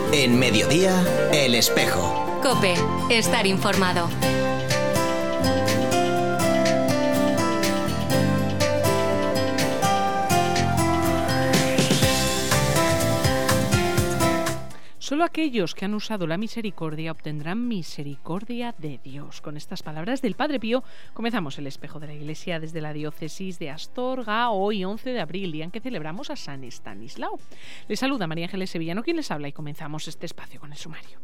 En Mediodía, El Espejo. COPE, estar informado. Solo aquellos que han usado la misericordia obtendrán misericordia de Dios. Con estas palabras del Padre Pío comenzamos el Espejo de la Iglesia desde la diócesis de Astorga, hoy 11 de abril, día en que celebramos a San Estanislao. Les saluda María Ángeles Sevillano, quien les habla, y comenzamos este espacio con el sumario.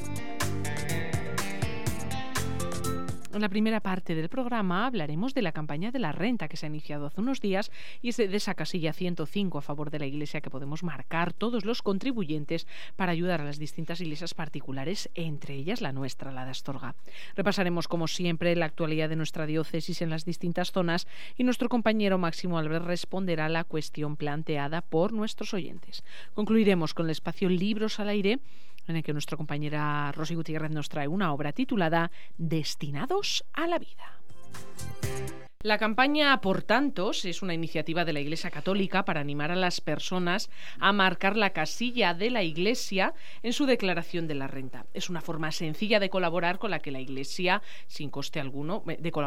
En la primera parte del programa hablaremos de la campaña de la renta que se ha iniciado hace unos días y es de esa casilla 105 a favor de la Iglesia que podemos marcar todos los contribuyentes para ayudar a las distintas iglesias particulares, entre ellas la nuestra, la de Astorga. Repasaremos, como siempre, la actualidad de nuestra diócesis en las distintas zonas y nuestro compañero Máximo Albert responderá a la cuestión planteada por nuestros oyentes. Concluiremos con el espacio Libros al Aire, en el que nuestra compañera Rosy Gutiérrez nos trae una obra titulada Destinados a la vida. La campaña Por Tantos es una iniciativa de la Iglesia Católica para animar a las personas a marcar la casilla de la Iglesia en su declaración de la renta. Es una forma sencilla de colaborar con la Iglesia sin coste alguno,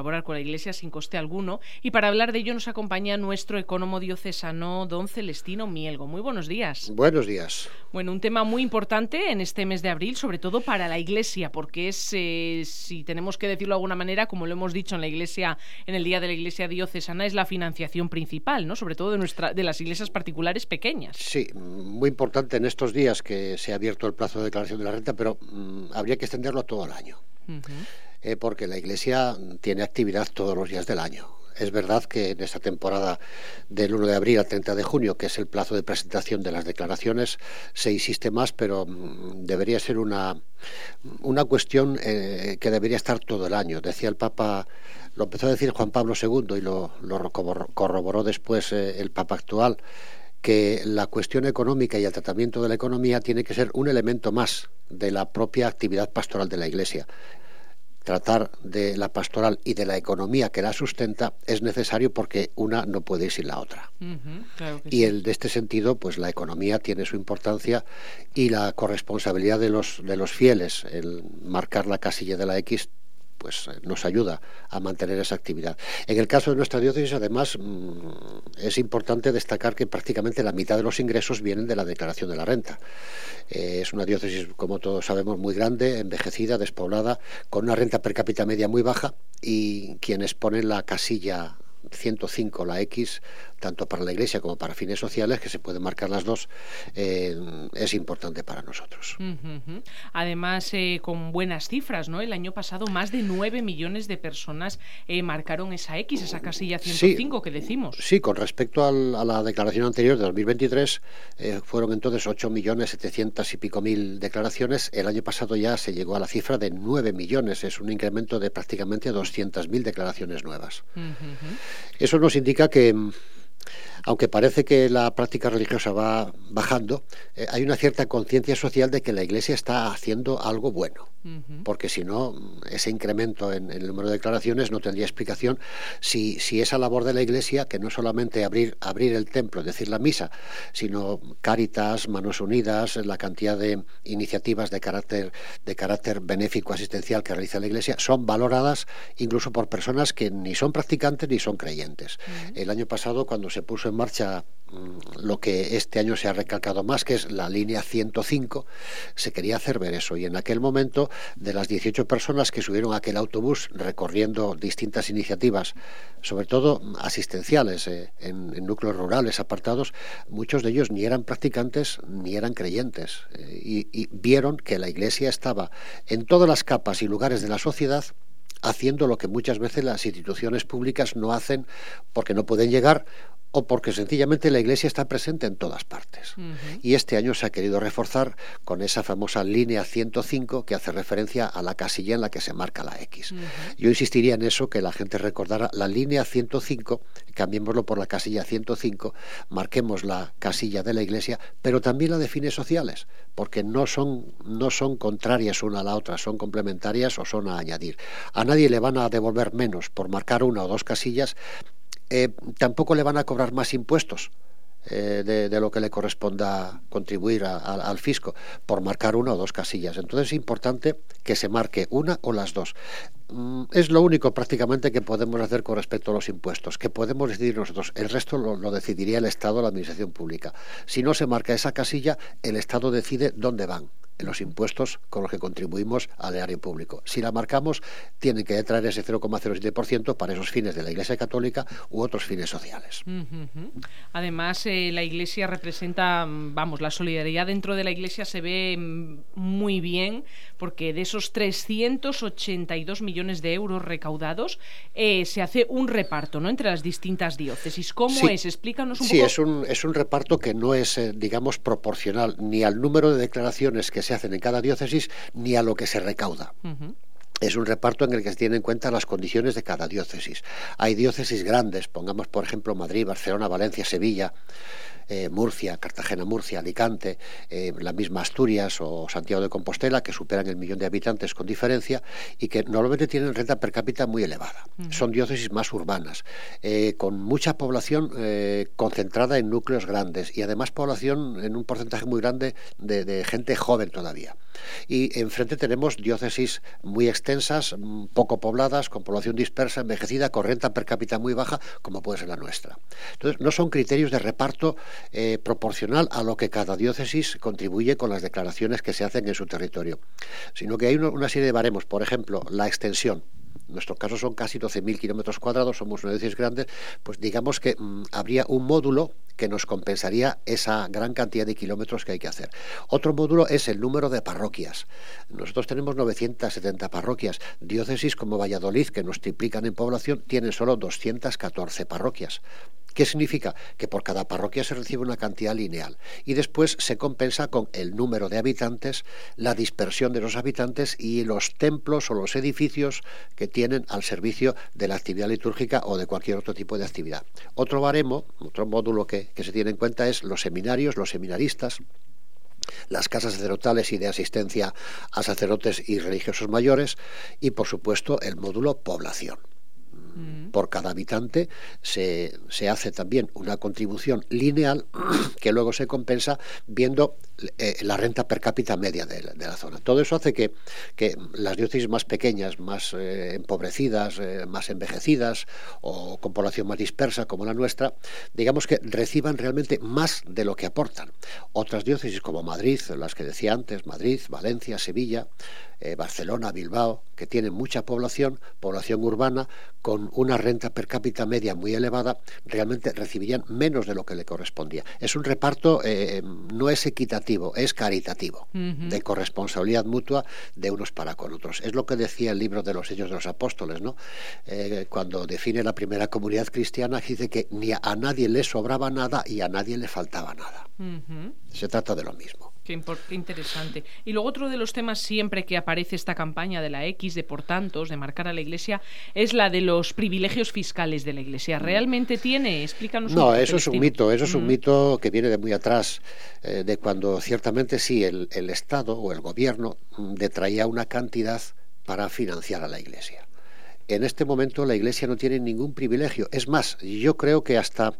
y para hablar de ello nos acompaña nuestro ecónomo diocesano, don Celestino Mielgo. Muy buenos días. Buenos días. Bueno, un tema muy importante en este mes de abril, sobre todo para la Iglesia, porque es, si tenemos que decirlo de alguna manera, como lo hemos dicho en la Iglesia, en el Día de la Iglesia Diocesana, es la financiación principal, ¿no? Sobre todo de las iglesias particulares pequeñas. Sí, muy importante en estos días que se ha abierto el plazo de declaración de la renta, pero habría que extenderlo todo el año, porque la Iglesia tiene actividad todos los días del año. Es verdad que en esta temporada del 1 de abril al 30 de junio, que es el plazo de presentación de las declaraciones, se insiste más, pero debería ser una cuestión que debería estar todo el año. Decía el Papa, lo empezó a decir Juan Pablo II y lo corroboró después el Papa actual, que la cuestión económica y el tratamiento de la economía tiene que ser un elemento más de la propia actividad pastoral de la Iglesia. Tratar de la pastoral y de la economía que la sustenta es necesario porque una no puede ir sin la otra. Claro que y sí. de este sentido, pues la economía tiene su importancia y la corresponsabilidad de los fieles, el marcar la casilla de la X, pues nos ayuda a mantener esa actividad. En el caso de nuestra diócesis, además, es importante destacar que prácticamente la mitad de los ingresos vienen de la declaración de la renta. Es una diócesis, como todos sabemos, muy grande, envejecida, despoblada, con una renta per cápita media muy baja, y quienes ponen la casilla 105, la X, tanto para la Iglesia como para fines sociales, que se pueden marcar las dos, es importante para nosotros. Además, con buenas cifras, ¿no? El año pasado más de 9 millones de personas marcaron esa X, esa casilla 105 que decimos. Sí, con respecto a la declaración anterior de 2023, fueron entonces 8.700.000 y pico declaraciones. El año pasado ya se llegó a la cifra de 9 millones, es un incremento de prácticamente 200.000 declaraciones nuevas. Eso nos indica que, aunque parece que la práctica religiosa va bajando, hay una cierta conciencia social de que la Iglesia está haciendo algo bueno, porque si no, ese incremento en el número de declaraciones no tendría explicación si esa labor de la Iglesia, que no solamente abrir el templo, decir la misa, sino Cáritas, Manos Unidas, la cantidad de iniciativas de carácter benéfico asistencial que realiza la Iglesia, son valoradas incluso por personas que ni son practicantes ni son creyentes. El año pasado, cuando se puso en marcha lo que este año se ha recalcado más, que es la línea 105, se quería hacer ver eso, y en aquel momento, de las 18 personas que subieron a aquel autobús recorriendo distintas iniciativas, sobre todo asistenciales, en núcleos rurales apartados, muchos de ellos ni eran practicantes ni eran creyentes, y vieron que la Iglesia estaba en todas las capas y lugares de la sociedad haciendo lo que muchas veces las instituciones públicas no hacen porque no pueden llegar o porque sencillamente la Iglesia está presente en todas partes. Y este año se ha querido reforzar con esa famosa línea 105 que hace referencia a la casilla en la que se marca la X. Yo insistiría en eso, que la gente recordara la línea 105, cambiémoslo por la casilla 105, marquemos la casilla de la Iglesia, pero también la de fines sociales, porque no son contrarias una a la otra, son complementarias o son a añadir. A nadie le van a devolver menos por marcar una o dos casillas. Tampoco le van a cobrar más impuestos de lo que le corresponda contribuir al fisco, por marcar una o dos casillas. Entonces es importante que se marque una o las dos. Es lo único prácticamente que podemos hacer con respecto a los impuestos, que podemos decidir nosotros. El resto lo decidiría el Estado o la Administración Pública. Si no se marca esa casilla, el Estado decide dónde van los impuestos con los que contribuimos al erario público. Si la marcamos, tienen que traer ese 0,07% para esos fines de la Iglesia Católica u otros fines sociales. Además, la Iglesia representa, la solidaridad dentro de la Iglesia se ve muy bien, porque de esos 382 millones de euros recaudados, se hace un reparto, ¿no?, entre las distintas diócesis. ¿Cómo es? Explícanos un poco. Sí, es un reparto que no es, digamos, proporcional ni al número de declaraciones que se hacen en cada diócesis, ni a lo que se recauda. Es un reparto en el que se tienen en cuenta las condiciones de cada diócesis. Hay diócesis grandes, pongamos por ejemplo Madrid, Barcelona, Valencia, Sevilla, Murcia, Cartagena, Murcia, Alicante, la misma Asturias o Santiago de Compostela, que superan el 1.000.000 de habitantes con diferencia y que normalmente tienen renta per cápita muy elevada. Son diócesis más urbanas, con mucha población concentrada en núcleos grandes y además población en un porcentaje muy grande de gente joven todavía. Y enfrente tenemos diócesis muy extensas, poco pobladas, con población dispersa, envejecida, con renta per cápita muy baja, como puede ser la nuestra. Entonces, no son criterios de reparto proporcional a lo que cada diócesis contribuye con las declaraciones que se hacen en su territorio, sino que hay una serie de baremos. Por ejemplo, la extensión. En nuestro caso son casi 12.000 kilómetros cuadrados, somos una diócesis grande, pues digamos que habría un módulo que nos compensaría esa gran cantidad de kilómetros que hay que hacer. Otro módulo es el número de parroquias. Nosotros tenemos 970 parroquias. Diócesis como Valladolid, que nos triplican en población, tienen solo 214 parroquias. ¿Qué significa? Que por cada parroquia se recibe una cantidad lineal y después se compensa con el número de habitantes, la dispersión de los habitantes y los templos o los edificios que tienen al servicio de la actividad litúrgica o de cualquier otro tipo de actividad. Otro baremo, otro módulo que se tiene en cuenta es los seminarios, los seminaristas, las casas sacerdotales y de asistencia a sacerdotes y religiosos mayores y, por supuesto, el módulo población. Por cada habitante se hace también una contribución lineal que luego se compensa viendo la renta per cápita media de la zona. Todo eso hace que las diócesis más pequeñas, más empobrecidas, más envejecidas o con población más dispersa como la nuestra, digamos que reciban realmente más de lo que aportan. Otras diócesis como Madrid, las que decía antes, Madrid, Valencia, Sevilla, Barcelona, Bilbao, que tienen mucha población urbana, con una renta per cápita media muy elevada, realmente recibirían menos de lo que le correspondía. Es un reparto, no es equitativo, es caritativo, de corresponsabilidad mutua de unos para con otros. Es lo que decía el libro de los Hechos de los Apóstoles, ¿no? Cuando define la primera comunidad cristiana, dice que ni a nadie le sobraba nada y a nadie le faltaba nada. Se trata de lo mismo. Qué interesante. Y luego otro de los temas siempre que aparece esta campaña de la X, de por tantos, de marcar a la Iglesia, es la de los privilegios fiscales de la Iglesia. ¿Realmente tiene? Explícanos un poco. No, eso es un mito. Eso es un mito que viene de muy atrás, de cuando ciertamente sí el Estado o el Gobierno detraía una cantidad para financiar a la Iglesia. En este momento la Iglesia no tiene ningún privilegio. Es más, yo creo que hasta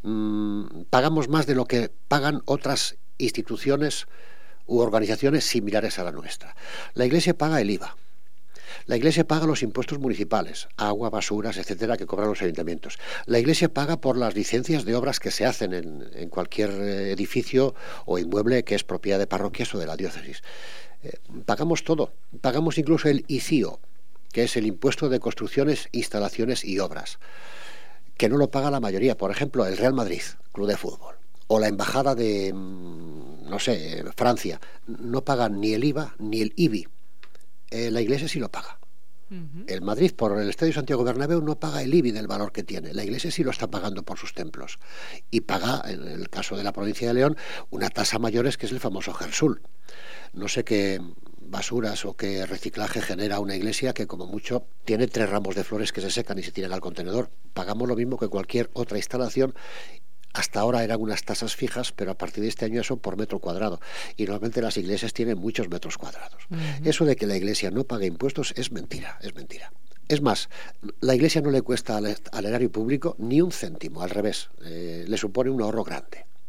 pagamos más de lo que pagan otras instituciones u organizaciones similares a la nuestra. La Iglesia paga el IVA. La Iglesia paga los impuestos municipales, agua, basuras, etcétera, que cobran los ayuntamientos. La Iglesia paga por las licencias de obras que se hacen en cualquier edificio o inmueble que es propiedad de parroquias o de la diócesis. Pagamos todo. Pagamos incluso el ICIO, que es el impuesto de construcciones, instalaciones y obras, que no lo paga la mayoría. Por ejemplo, el Real Madrid, club de fútbol, o la embajada de, Francia, no pagan ni el IVA ni el IBI. La Iglesia sí lo paga. El Madrid, por el Estadio Santiago Bernabéu, no paga el IBI del valor que tiene. La Iglesia sí lo está pagando por sus templos. Y paga, en el caso de la provincia de León, una tasa mayores, que es el famoso GERSUL. No sé qué basuras o qué reciclaje genera una iglesia que, como mucho, tiene 3 ramos de flores que se secan y se tiran al contenedor. Pagamos lo mismo que cualquier otra instalación. Hasta ahora eran unas tasas fijas, pero a partir de este año son por metro cuadrado. Y normalmente las iglesias tienen muchos metros cuadrados. Eso de que la Iglesia no pague impuestos es mentira, es mentira. Es más, la Iglesia no le cuesta al erario público ni un céntimo, al revés, le supone un ahorro grande.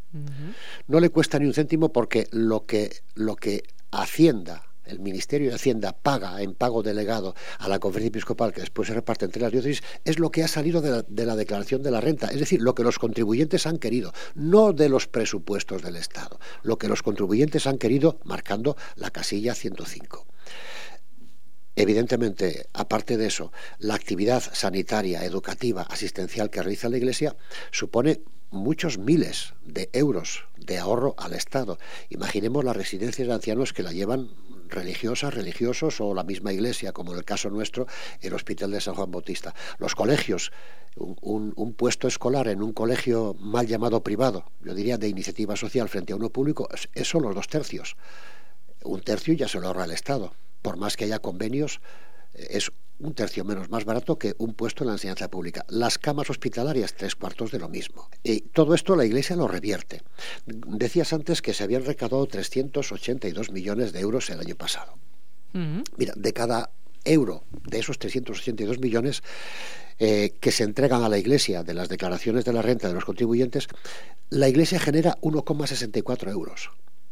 no le cuesta ni un céntimo, porque lo que Hacienda, el Ministerio de Hacienda, paga en pago delegado a la Conferencia Episcopal, que después se reparte entre las diócesis, es lo que ha salido de la declaración de la renta, es decir, lo que los contribuyentes han querido, no de los presupuestos del Estado, lo que los contribuyentes han querido, marcando la casilla 105. Evidentemente, aparte de eso, la actividad sanitaria, educativa, asistencial que realiza la Iglesia supone muchos miles de euros de ahorro al Estado. Imaginemos las residencias de ancianos que la llevan religiosas, religiosos, o la misma Iglesia, como en el caso nuestro, el Hospital de San Juan Bautista. Los colegios, un puesto escolar en un colegio mal llamado privado, yo diría de iniciativa social frente a uno público, es solo 2/3. 1/3 ya se lo ahorra el Estado. Por más que haya convenios, es 1/3 menos más barato que un puesto en la enseñanza pública. Las camas hospitalarias, 3/4 de lo mismo. Y todo esto la Iglesia lo revierte. Decías antes que se habían recaudado 382 millones de euros el año pasado. Mira, de cada euro de esos 382 millones que se entregan a la Iglesia de las declaraciones de la renta de los contribuyentes, la Iglesia genera 1,64 euros.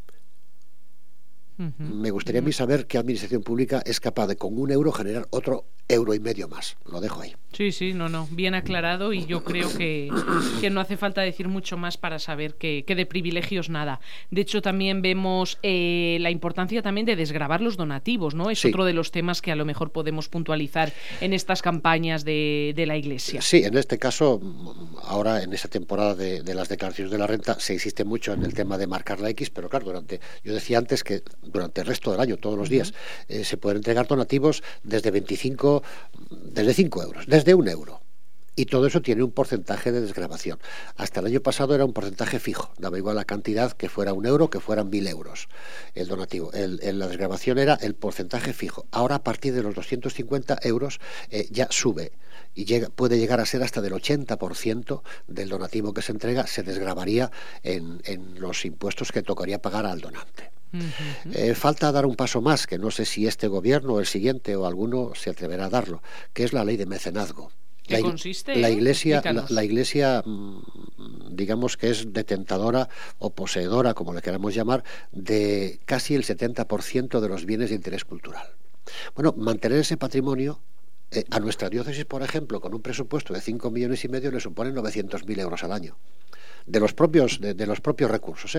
Me gustaría a mí saber qué administración pública es capaz de con 1 euro generar otro 1,5 euros más. Lo dejo ahí. Sí, no, bien aclarado, y yo creo que no hace falta decir mucho más para saber que de privilegios nada. De hecho, también vemos la importancia también de desgravar los donativos, ¿no? Es otro de los temas que a lo mejor podemos puntualizar en estas campañas de la Iglesia. Sí, en este caso, ahora en esta temporada de las declaraciones de la renta se insiste mucho en el tema de marcar la X, pero claro, yo decía antes que durante el resto del año, todos los días, se pueden entregar donativos desde 5 euros, desde 1 euro. Y todo eso tiene un porcentaje de desgravación. Hasta el año pasado era un porcentaje fijo, daba igual la cantidad, que fuera 1 euro, que fueran 1.000 euros el donativo. La desgravación era el porcentaje fijo. Ahora, a partir de los 250 euros ya sube y puede llegar a ser hasta del 80% del donativo que se entrega, se desgravaría en los impuestos que tocaría pagar al donante. Falta dar un paso más, que no sé si este gobierno o el siguiente o alguno se atreverá a darlo, que es la ley de mecenazgo. ¿Qué consiste? La Iglesia, digamos que es detentora o poseedora, como le queramos llamar, de casi el 70% de los bienes de interés cultural. Bueno, mantener ese patrimonio a nuestra diócesis, por ejemplo, con un presupuesto de 5,5 millones, le suponen 900.000 euros al año. De los propios recursos.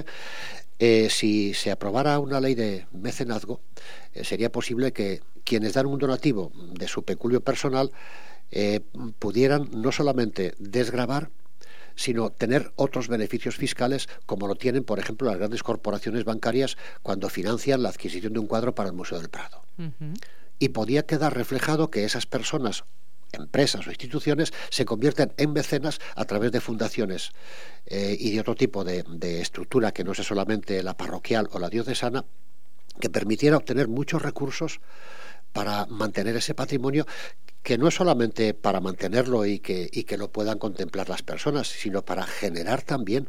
Si se aprobara una ley de mecenazgo, sería posible que quienes dan un donativo de su peculio personal pudieran no solamente desgravar, sino tener otros beneficios fiscales, como lo tienen, por ejemplo, las grandes corporaciones bancarias cuando financian la adquisición de un cuadro para el Museo del Prado. Y podía quedar reflejado que esas personas, empresas o instituciones, se convierten en mecenas a través de fundaciones y de otro tipo de estructura que no sea solamente la parroquial o la diocesana, que permitiera obtener muchos recursos para mantener ese patrimonio, que no es solamente para mantenerlo y que lo puedan contemplar las personas, sino para generar también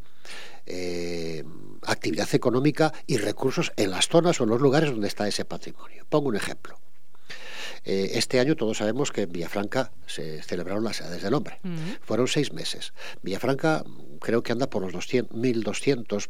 actividad económica y recursos en las zonas o en los lugares donde está ese patrimonio. Pongo un ejemplo. Este año todos sabemos que en Villafranca se celebraron las Edades del Hombre. Fueron 6 meses. Villafranca creo que anda por los 1.800,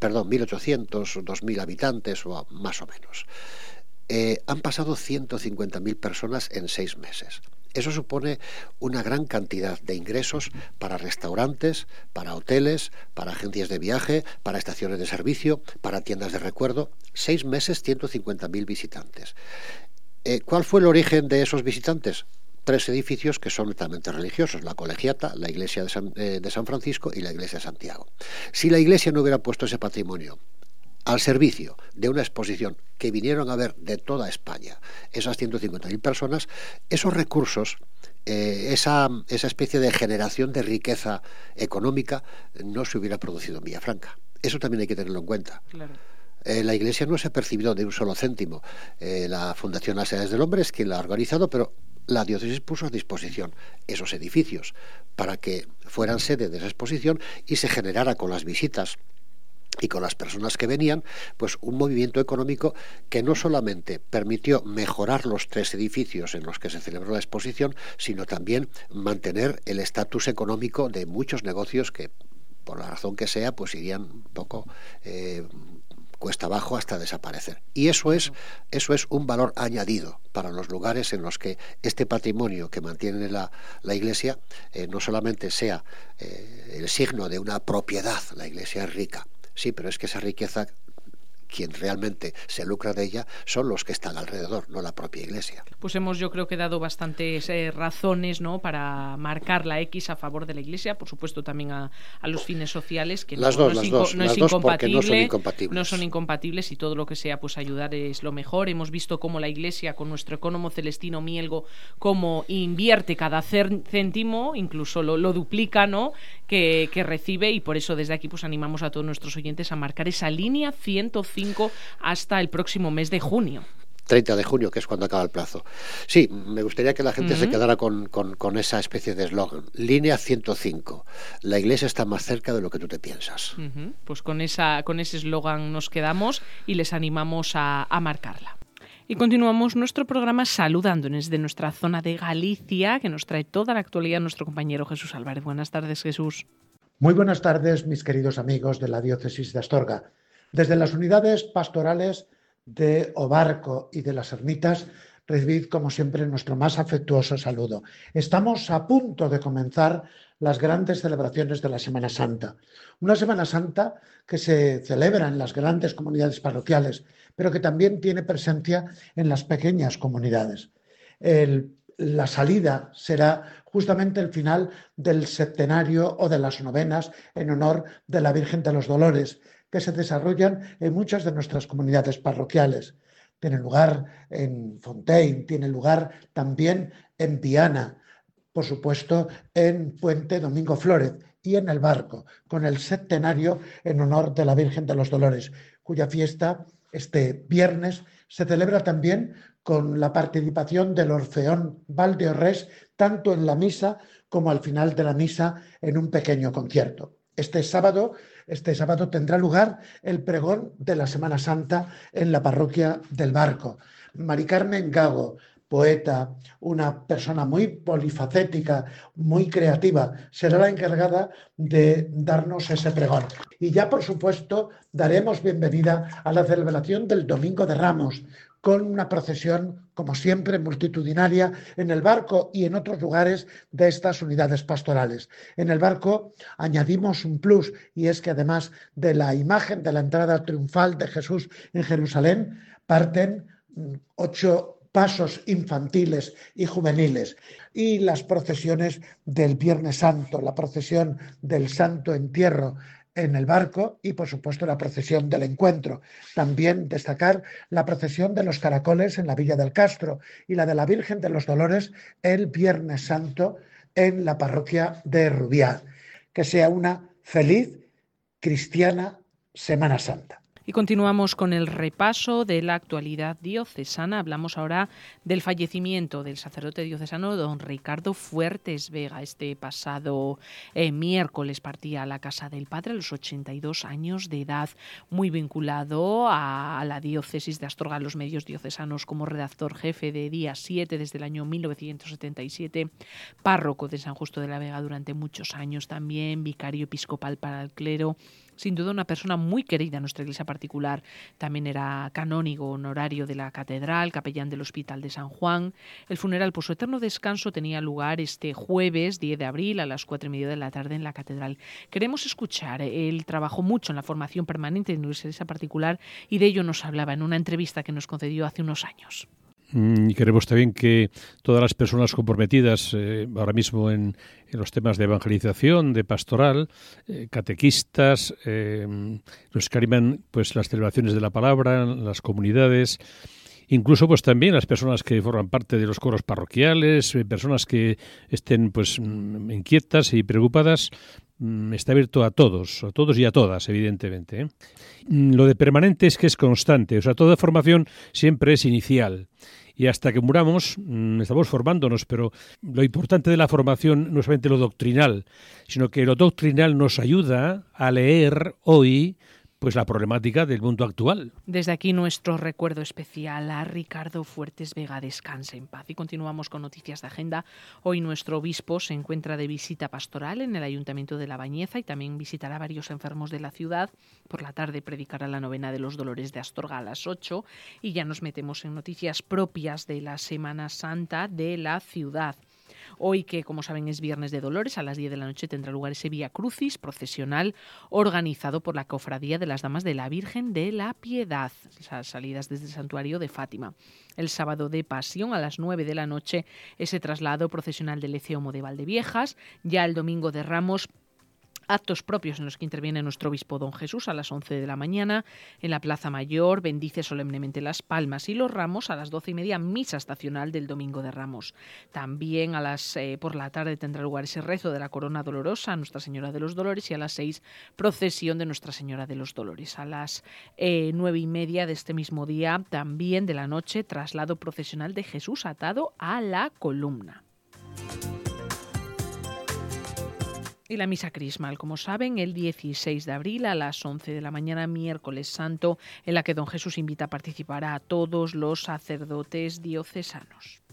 2.000 habitantes o más o menos. Han pasado 150.000 personas en 6 meses. Eso supone una gran cantidad de ingresos para restaurantes, para hoteles, para agencias de viaje, para estaciones de servicio, para tiendas de recuerdo. 6 meses, 150.000 visitantes. ¿Cuál fue el origen de esos visitantes? 3 edificios que son netamente religiosos: la Colegiata, la Iglesia de San Francisco y la Iglesia de Santiago. Si la Iglesia no hubiera puesto ese patrimonio al servicio de una exposición que vinieron a ver de toda España esas 150.000 personas, esos recursos, esa especie de generación de riqueza económica no se hubiera producido en Villafranca. Eso también hay que tenerlo en cuenta. Claro. La Iglesia no se ha percibido de un solo céntimo. La Fundación Las Edades del Hombre es quien la ha organizado, pero la diócesis puso a disposición esos edificios para que fueran sede de esa exposición y se generara con las visitas y con las personas que venían, pues un movimiento económico que no solamente permitió mejorar los 3 edificios en los que se celebró la exposición, sino también mantener el estatus económico de muchos negocios que por la razón que sea, pues irían un poco cuesta abajo hasta desaparecer. Y eso es un valor añadido para los lugares en los que este patrimonio que mantiene la Iglesia no solamente sea el signo de una propiedad. La Iglesia es rica, sí, pero es que esa riqueza, quien realmente se lucra de ella son los que están alrededor, no la propia Iglesia. Pues hemos, yo creo que dado bastantes razones, ¿no?, para marcar la X a favor de la Iglesia, por supuesto también a los fines sociales, que no es incompatible, no son incompatibles, y todo lo que sea pues ayudar es lo mejor. Hemos visto cómo la Iglesia, con nuestro ecónomo Celestino Mielgo, cómo invierte cada céntimo, incluso lo duplica, ¿no?, que recibe, y por eso desde aquí pues animamos a todos nuestros oyentes a marcar esa línea 105 hasta el próximo mes de junio. 30 de junio, que es cuando acaba el plazo. Sí, me gustaría que la gente se quedara con esa especie de eslogan. Línea 105. La Iglesia está más cerca de lo que tú te piensas. Pues con ese eslogan nos quedamos y les animamos a marcarla. Y continuamos nuestro programa saludándonos de nuestra zona de Galicia, que nos trae toda la actualidad nuestro compañero Jesús Álvarez. Buenas tardes, Jesús. Muy buenas tardes, mis queridos amigos de la diócesis de Astorga. Desde las unidades pastorales de Obarco y de las Ermitas, recibid como siempre nuestro más afectuoso saludo. Estamos a punto de comenzar las grandes celebraciones de la Semana Santa. Una Semana Santa que se celebra en las grandes comunidades parroquiales, pero que también tiene presencia en las pequeñas comunidades. La salida será justamente el final del septenario o de las novenas en honor de la Virgen de los Dolores, que se desarrollan en muchas de nuestras comunidades parroquiales. Tiene lugar en Fontaine, tiene lugar también en Viana, por supuesto en Puente Domingo Flórez y en El Barco, con el septenario en honor de la Virgen de los Dolores, cuya fiesta este viernes se celebra también con la participación del Orfeón Valdeorrés, tanto en la misa como al final de la misa en un pequeño concierto. Este sábado tendrá lugar el pregón de la Semana Santa en la parroquia del Barco. Mari Carmen Gago, poeta, una persona muy polifacética, muy creativa, será la encargada de darnos ese pregón. Y ya, por supuesto, daremos bienvenida a la celebración del Domingo de Ramos, con una procesión, como siempre, multitudinaria en El Barco y en otros lugares de estas unidades pastorales. En El Barco añadimos un plus, y es que además de la imagen de la entrada triunfal de Jesús en Jerusalén, parten 8 pasos infantiles y juveniles, y las procesiones del Viernes Santo, la procesión del Santo Entierro en El Barco y, por supuesto, la procesión del Encuentro. También destacar la procesión de los caracoles en la Villa del Castro y la de la Virgen de los Dolores el Viernes Santo en la parroquia de Rubiá. Que sea una feliz, cristiana Semana Santa. Y continuamos con el repaso de la actualidad diocesana. Hablamos ahora del fallecimiento del sacerdote diocesano don Ricardo Fuertes Vega. Este pasado miércoles partía a la casa del Padre a los 82 años de edad, muy vinculado a la diócesis de Astorga, a los medios diocesanos, como redactor jefe de Día 7 desde el año 1977, párroco de San Justo de la Vega durante muchos años también, vicario episcopal para el clero. Sin duda una persona muy querida en nuestra iglesia particular. También era canónigo honorario de la catedral, capellán del Hospital de San Juan. El funeral por su eterno descanso tenía lugar este jueves 10 de abril a las 4:30 de la tarde en la catedral. Queremos escuchar. Él trabajó mucho en la formación permanente de nuestra iglesia particular y de ello nos hablaba en una entrevista que nos concedió hace unos años. Y queremos también que todas las personas comprometidas ahora mismo en los temas de evangelización, de pastoral, catequistas, los que animan pues las celebraciones de la palabra, las comunidades, incluso pues también las personas que forman parte de los coros parroquiales, personas que estén pues inquietas y preocupadas. Está abierto a todos y a todas, evidentemente. Lo de permanente es que es constante, o sea, toda formación siempre es inicial. Y hasta que muramos estamos formándonos, pero lo importante de la formación no es solamente lo doctrinal, sino que lo doctrinal nos ayuda a leer hoy pues la problemática del mundo actual. Desde aquí nuestro recuerdo especial a Ricardo Fuertes Vega, descanse en paz. Y continuamos con noticias de agenda. Hoy nuestro obispo se encuentra de visita pastoral en el Ayuntamiento de La Bañeza y también visitará varios enfermos de la ciudad. Por la tarde predicará la novena de los Dolores de Astorga a las 8 y ya nos metemos en noticias propias de la Semana Santa de la ciudad. Hoy, que como saben es Viernes de Dolores, a las 10 de la noche tendrá lugar ese Vía Crucis procesional organizado por la Cofradía de las Damas de la Virgen de la Piedad, esas salidas desde el santuario de Fátima. El sábado de Pasión a las 9 de la noche ese traslado procesional del Ecceomo de Valdeviejas. Ya el domingo de Ramos, actos propios en los que interviene nuestro obispo don Jesús a las 11 de la mañana. En la Plaza Mayor bendice solemnemente las palmas y los ramos. A las 12:30 misa estacional del Domingo de Ramos. También por la tarde tendrá lugar ese rezo de la Corona Dolorosa a Nuestra Señora de los Dolores y a las 6 procesión de Nuestra Señora de los Dolores. A las 9:30 de este mismo día, también de la noche, traslado procesional de Jesús atado a la columna. Y la misa crismal, como saben, el 16 de abril a las 11 de la mañana, miércoles santo, en la que don Jesús invita a participar a todos los sacerdotes diocesanos.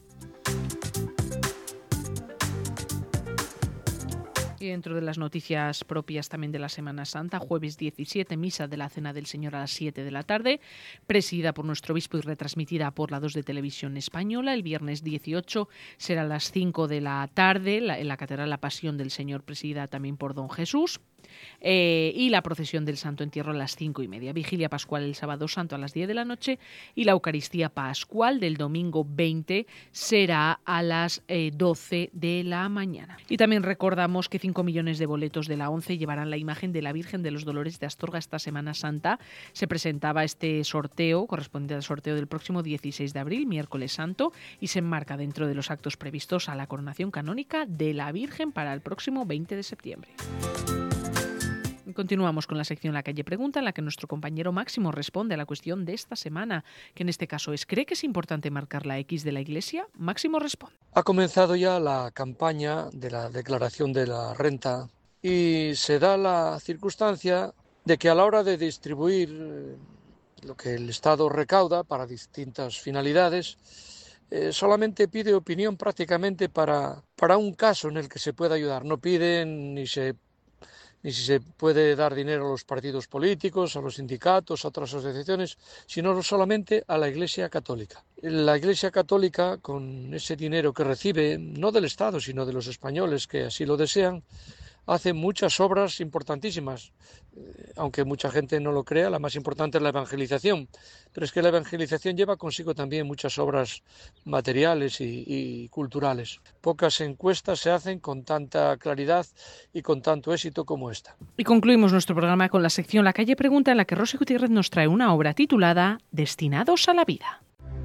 Y dentro de las noticias propias también de la Semana Santa, jueves 17, misa de la Cena del Señor a las 7 de la tarde, presidida por nuestro obispo y retransmitida por la 2 de Televisión Española. El viernes 18 será a las 5 de la tarde, en la Catedral La Pasión del Señor, presidida también por don Jesús. Y la procesión del Santo Entierro a las 5:30. Vigilia Pascual el sábado santo a las 10 de la noche y la Eucaristía Pascual del domingo 20 será a las 12 de la mañana. Y también recordamos que 5 millones de boletos de la ONCE llevarán la imagen de la Virgen de los Dolores de Astorga esta Semana Santa. Se presentaba este sorteo, correspondiente al sorteo del próximo 16 de abril, miércoles santo, y se enmarca dentro de los actos previstos a la coronación canónica de la Virgen para el próximo 20 de septiembre. Continuamos con la sección La Calle Pregunta, en la que nuestro compañero Máximo responde a la cuestión de esta semana, que en este caso es: ¿cree que es importante marcar la X de la Iglesia? Máximo responde. Ha comenzado ya la campaña de la declaración de la renta y se da la circunstancia de que a la hora de distribuir lo que el Estado recauda para distintas finalidades, solamente pide opinión prácticamente para un caso en el que se pueda ayudar. No pide ni si se puede dar dinero a los partidos políticos, a los sindicatos, a otras asociaciones, sino solamente a la Iglesia Católica. La Iglesia Católica, con ese dinero que recibe, no del Estado, sino de los españoles que así lo desean, hace muchas obras importantísimas. Aunque mucha gente no lo crea, la más importante es la evangelización, pero es que la evangelización lleva consigo también muchas obras materiales y culturales. Pocas encuestas se hacen con tanta claridad y con tanto éxito como esta. Y concluimos nuestro programa con la sección La Calle Pregunta, en la que Rosy Gutiérrez nos trae una obra titulada Destinados a la Vida.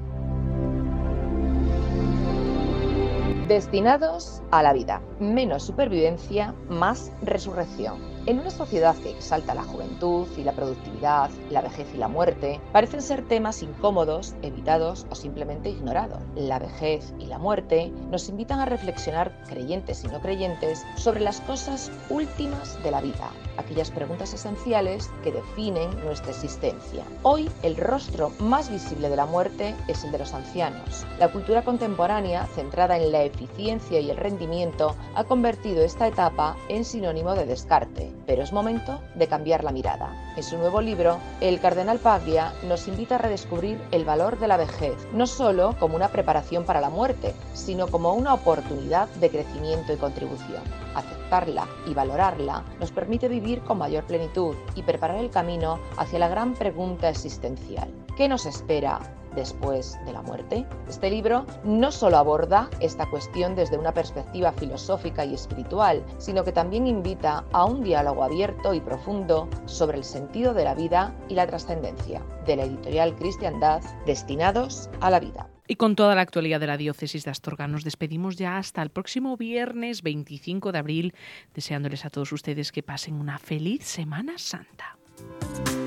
Destinados a la vida. Menos supervivencia, más resurrección. En una sociedad que exalta la juventud y la productividad, la vejez y la muerte, parecen ser temas incómodos, evitados o simplemente ignorados. La vejez y la muerte nos invitan a reflexionar, creyentes y no creyentes, sobre las cosas últimas de la vida, aquellas preguntas esenciales que definen nuestra existencia. Hoy, el rostro más visible de la muerte es el de los ancianos. La cultura contemporánea, centrada en la eficiencia y el rendimiento, ha convertido esta etapa en sinónimo de descarte. Pero es momento de cambiar la mirada. En su nuevo libro, el cardenal Paglia nos invita a redescubrir el valor de la vejez, no solo como una preparación para la muerte, sino como una oportunidad de crecimiento y contribución. Aceptarla y valorarla nos permite vivir con mayor plenitud y preparar el camino hacia la gran pregunta existencial: ¿qué nos espera después de la muerte? Este libro no solo aborda esta cuestión desde una perspectiva filosófica y espiritual, sino que también invita a un diálogo abierto y profundo sobre el sentido de la vida y la trascendencia. De la editorial Cristiandad, Destinados a la Vida. Y con toda la actualidad de la diócesis de Astorga nos despedimos ya hasta el próximo viernes 25 de abril, deseándoles a todos ustedes que pasen una feliz Semana Santa.